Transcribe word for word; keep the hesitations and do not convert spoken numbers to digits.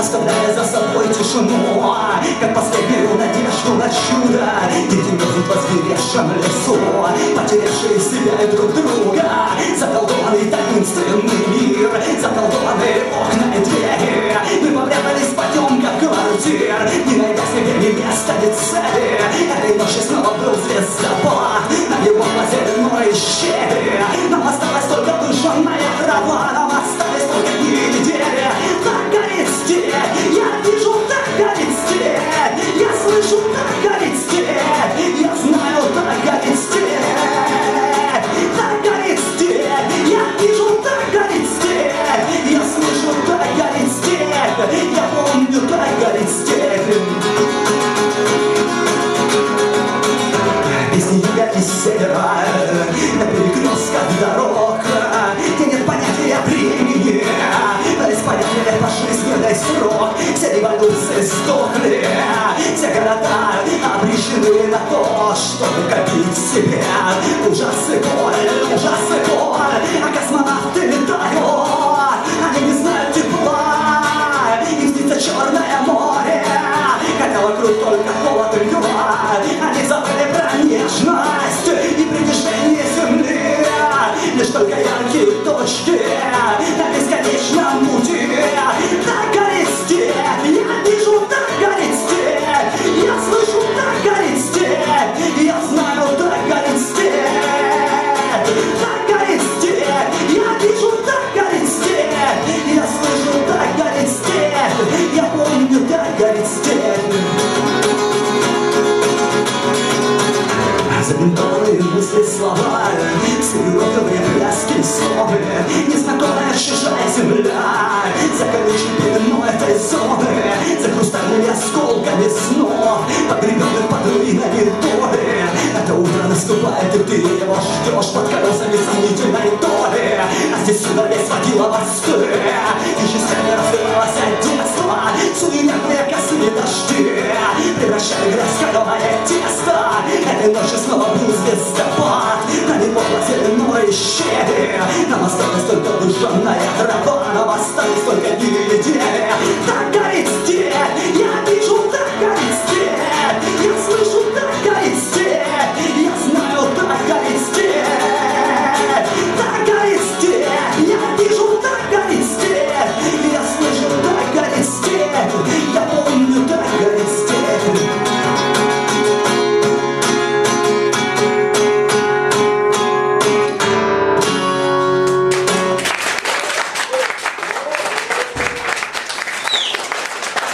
оставляя за собой тишину, как последнюю надежду на чудо. Дети мерзнут в озверевшем лесу, потерявшие себя и друг друга. Заколдованный таинственный мир, заколдованные окна и двери. Мы попрятались в потемках квартир, не найдя себе ни места, ни цели. Этой ночью снова был звездопад на его лазерной щели. Нам осталась только выжженная трава, нам остались только дни и недели. Так горит степь, я вижу, так горит степь, я слышу, так горит степь, я знаю, так горит степь. Так горит степь, я вижу, так горит степь, я слышу, так горит степь, я помню, так горит степь. Песни юга и севера на перекрестках дорог, где нет понятия времени, без понятия пожизненный срок. Все революции сдохли, все города обречены на то, чтобы копить себе ужас и боль, ужас и боль. А космонавты летают, они не знают тепла, им снится Черное море, хотя вокруг только холод и льда. Они забыли про нежность и притяжение земли, лишь только яркие точки на бесконечном пути. Так горит степь, я вижу, так горит степь, я слышу, так горит степь, я знаю, так горит степь. Так горит степь, я вижу, так горит степь, я слышу, так горит степь, я помню, так горит степь. Забинтованные мысли, слова, стереотипные пляски, словы, незнакомая чужая земля, за колючей пеленой этой зоны, за хрустальными осколками снов, погребенных под руинами доли. Это утро наступает, и ты его ждешь под колесами сомнительной доли. А здесь сюда весь водила мосты, и частями развивалась от детства, суеверные косые дожди превращали грязь в каленое тесто. Этой ночью снова был звездопад на него лазерной щели. Нам осталась только выжженная трава, нам остались только дни и недели. Так